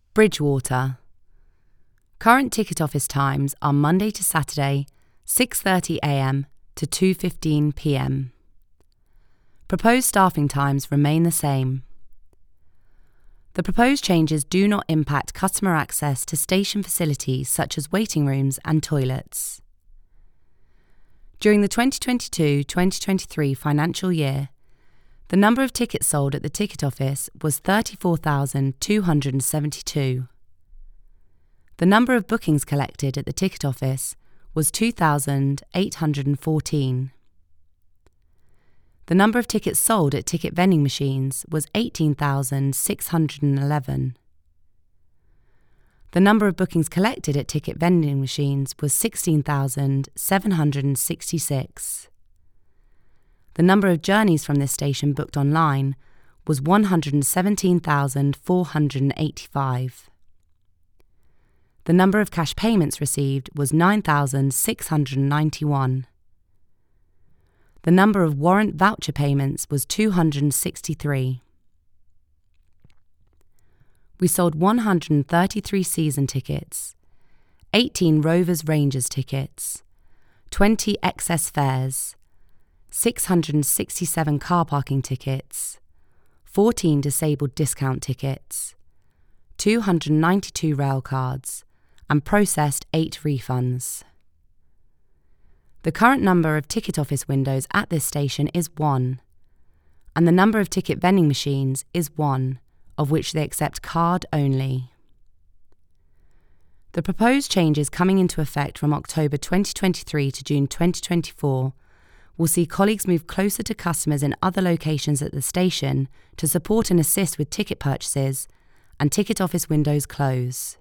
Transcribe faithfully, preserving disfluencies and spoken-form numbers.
Bridgewater. Current ticket office times are Monday to Saturday, six thirty a m to two fifteen p m. Proposed staffing times remain the same. The proposed changes do not impact customer access to station facilities such as waiting rooms and toilets. During the twenty twenty-two twenty twenty-three financial year, the number of tickets sold at the ticket office was thirty-four thousand two hundred seventy-two. The number of bookings collected at the ticket office was two thousand eight hundred fourteen. The number of tickets sold at ticket vending machines was eighteen thousand six hundred eleven. The number of bookings collected at ticket vending machines was sixteen thousand seven hundred sixty-six. The number of journeys from this station booked online was one hundred seventeen thousand four hundred eighty-five. The number of cash payments received was nine thousand six hundred ninety-one. The number of warrant voucher payments was two hundred sixty-three. We sold one hundred thirty-three season tickets, eighteen Rovers Rangers tickets, twenty excess fares, six hundred sixty-seven car parking tickets, fourteen disabled discount tickets, two hundred ninety-two rail cards, and processed eight refunds. The current number of ticket office windows at this station is one, and the number of ticket vending machines is one, of which they accept card only. The proposed changes coming into effect from October twenty twenty-three to June twenty twenty-four will see colleagues move closer to customers in other locations at the station to support and assist with ticket purchases, and ticket office windows close.